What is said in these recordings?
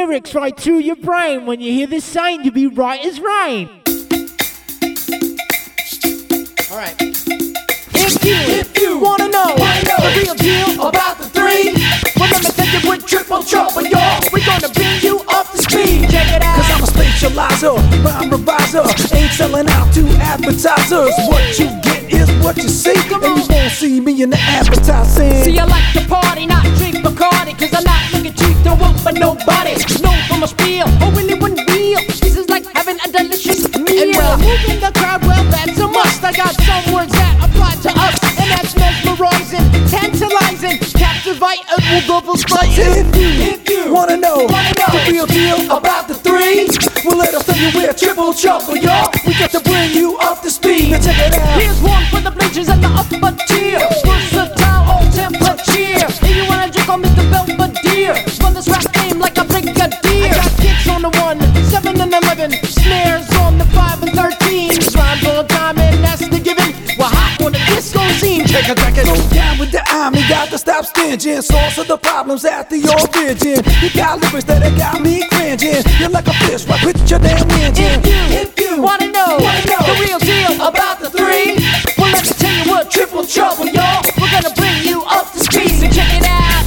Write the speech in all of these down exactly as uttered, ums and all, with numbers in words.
lyrics right through your brain. When you hear this sign, you'll be right as rain. Alright. If you, if you wanna know, wanna know the real deal about the three, well let me tell you with triple trouble, y'all, we're gonna bring you off the speed. Check it out. Cause I'm a spatializer, rhyme reviser, ain't selling out to advertisers. What you get is what you see, and you won't see me in the advertising. See, I like to party, not drink Bacardi, cause I'm not looking to throw up for nobody. No from a spiel, oh really one real. This is like having a delicious meal. And well, moving the crowd, well that's a must. I got some words that apply to us, and that's mesmerizing, tantalizing, captivate and will double spice. If you, if you wanna know, wanna know the real deal about the three, well let us tell you we're triple trouble, y'all. We got to bring you up to speed. Now check it out. Here's one for the bleachers and the upper tier. Versatile, all temperature. If you wanna drink on Mister Belvedere, run this rap game like a brigadier. I got kicks on the one, seven and eleven, snares on the five and thirteen. Rhymes on time and that's the given. We're hot on the disco scene. Check it, check it. Go down with the army, got to stop stinging. Source of the problems at the origin. You got lyrics that have got me cringing. You're like a fish right with your damn engine. If you, if you wanna know, wanna know the real deal about the three, well let me tell you what triple trouble, y'all. We're gonna bring you up to speed. So check it out.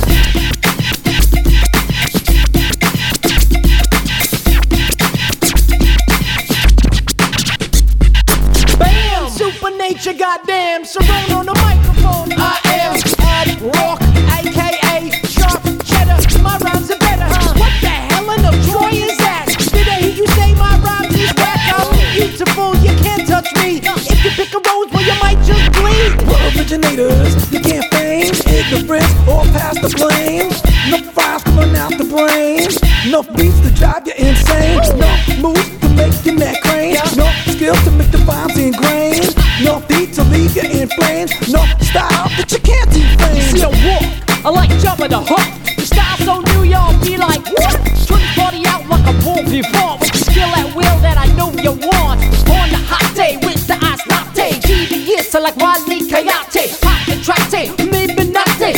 Bam! Supernature, goddamn. Cerrone on the microphone. I am Ad Rock, aka Sharp Cheddar. My rhymes are better. Huh? What the hell in the joy is that? Did I hear you say my rhymes is whack? I'm beautiful, you can't touch me. If you pick a rose, well you might just bleed. We're originators, you can't feign ignorance or pass the blame. No files coming out the brain, no beats to drive you insane, no moves to make your neck crane, no skills to make the rhymes ingrained, no feet to leave you in flames, no style that you can't defame. See a walk, I like jumping the hook. The style so new, y'all be like, what? Turn the party out like a bull before, with the skill at will that I know you want. On the hot day with the ice latte, G B S like Wally Coyote, hot contracte, maybe not day.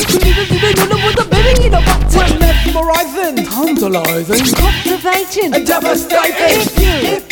We're mesmerizing, tantalizing, Captivating and devastating. If you, if